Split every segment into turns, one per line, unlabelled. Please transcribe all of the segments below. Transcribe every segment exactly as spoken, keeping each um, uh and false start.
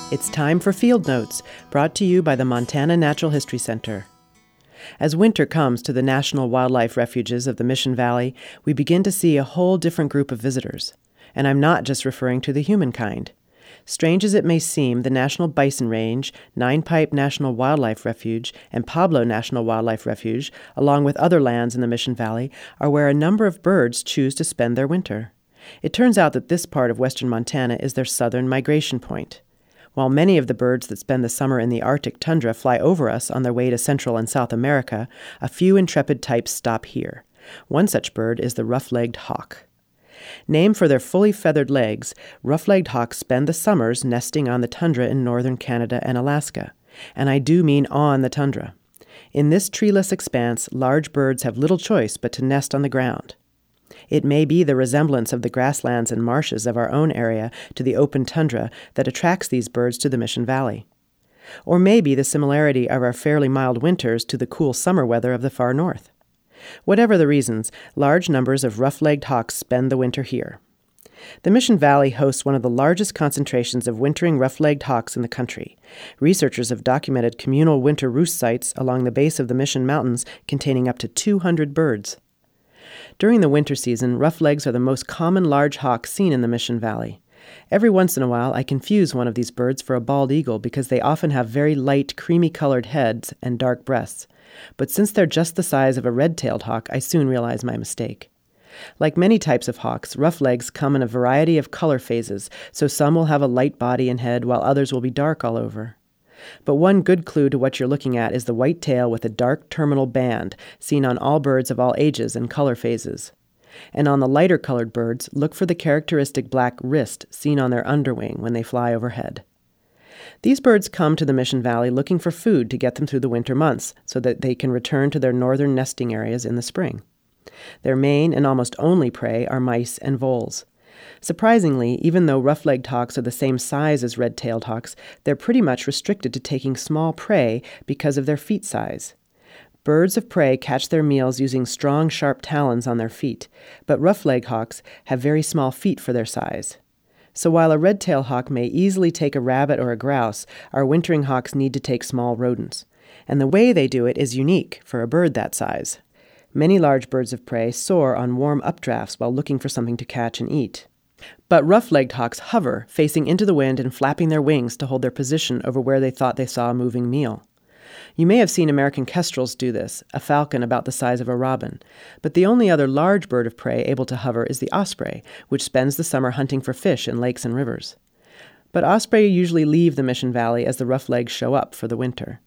It's time for Field Notes, brought to you by the Montana Natural History Center. As winter comes to the National Wildlife Refuges of the Mission Valley, we begin to see a whole different group of visitors. And I'm not just referring to the humankind. Strange as it may seem, the National Bison Range, Nine Pipe National Wildlife Refuge, and Pablo National Wildlife Refuge, along with other lands in the Mission Valley, are where a number of birds choose to spend their winter. It turns out that this part of western Montana is their southern migration point. While many of the birds that spend the summer in the Arctic tundra fly over us on their way to Central and South America, a few intrepid types stop here. One such bird is the rough-legged hawk. Named for their fully feathered legs, rough-legged hawks spend the summers nesting on the tundra in northern Canada and Alaska. And I do mean on the tundra. In this treeless expanse, large birds have little choice but to nest on the ground. It may be the resemblance of the grasslands and marshes of our own area to the open tundra that attracts these birds to the Mission Valley. Or maybe the similarity of our fairly mild winters to the cool summer weather of the far north. Whatever the reasons, large numbers of rough-legged hawks spend the winter here. The Mission Valley hosts one of the largest concentrations of wintering rough-legged hawks in the country. Researchers have documented communal winter roost sites along the base of the Mission Mountains containing up to two hundred birds. During the winter season, rough-legs are the most common large hawk seen in the Mission Valley. Every once in a while, I confuse one of these birds for a bald eagle because they often have very light, creamy-colored heads and dark breasts. But since they're just the size of a red-tailed hawk, I soon realize my mistake. Like many types of hawks, rough-legs come in a variety of color phases, so some will have a light body and head while others will be dark all over. But one good clue to what you're looking at is the white tail with a dark terminal band, seen on all birds of all ages and color phases. And on the lighter-colored birds, look for the characteristic black wrist seen on their underwing when they fly overhead. These birds come to the Mission Valley looking for food to get them through the winter months so that they can return to their northern nesting areas in the spring. Their main and almost only prey are mice and voles. Surprisingly, even though rough-legged hawks are the same size as red-tailed hawks, they're pretty much restricted to taking small prey because of their feet size. Birds of prey catch their meals using strong, sharp talons on their feet, but rough-legged hawks have very small feet for their size. So while a red-tailed hawk may easily take a rabbit or a grouse, our wintering hawks need to take small rodents. And the way they do it is unique for a bird that size. Many large birds of prey soar on warm updrafts while looking for something to catch and eat. But rough-legged hawks hover, facing into the wind and flapping their wings to hold their position over where they thought they saw a moving meal. You may have seen American kestrels do this, a falcon about the size of a robin. But the only other large bird of prey able to hover is the osprey, which spends the summer hunting for fish in lakes and rivers. But osprey usually leave the Mission Valley as the rough-legs show up for the winter.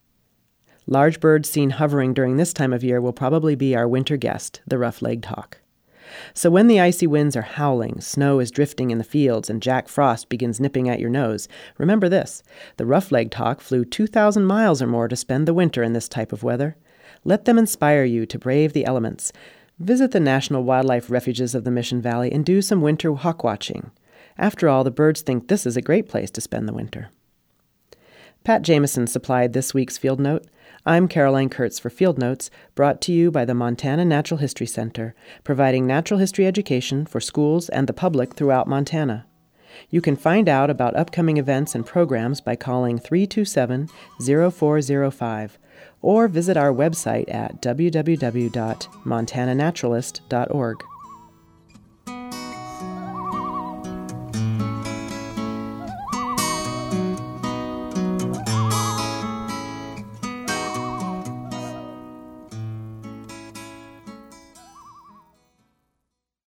Large birds seen hovering during this time of year will probably be our winter guest, the rough-legged hawk. So when the icy winds are howling, snow is drifting in the fields, and Jack Frost begins nipping at your nose, remember this: the rough-legged hawk flew two thousand miles or more to spend the winter in this type of weather. Let them inspire you to brave the elements. Visit the National Wildlife Refuges of the Mission Valley and do some winter hawk watching. After all, the birds think this is a great place to spend the winter. Pat Jameson supplied this week's Field Note. I'm Caroline Kurtz for Field Notes, brought to you by the Montana Natural History Center, providing natural history education for schools and the public throughout Montana. You can find out about upcoming events and programs by calling three two seven, zero four zero five or visit our website at w w w dot montana naturalist dot org.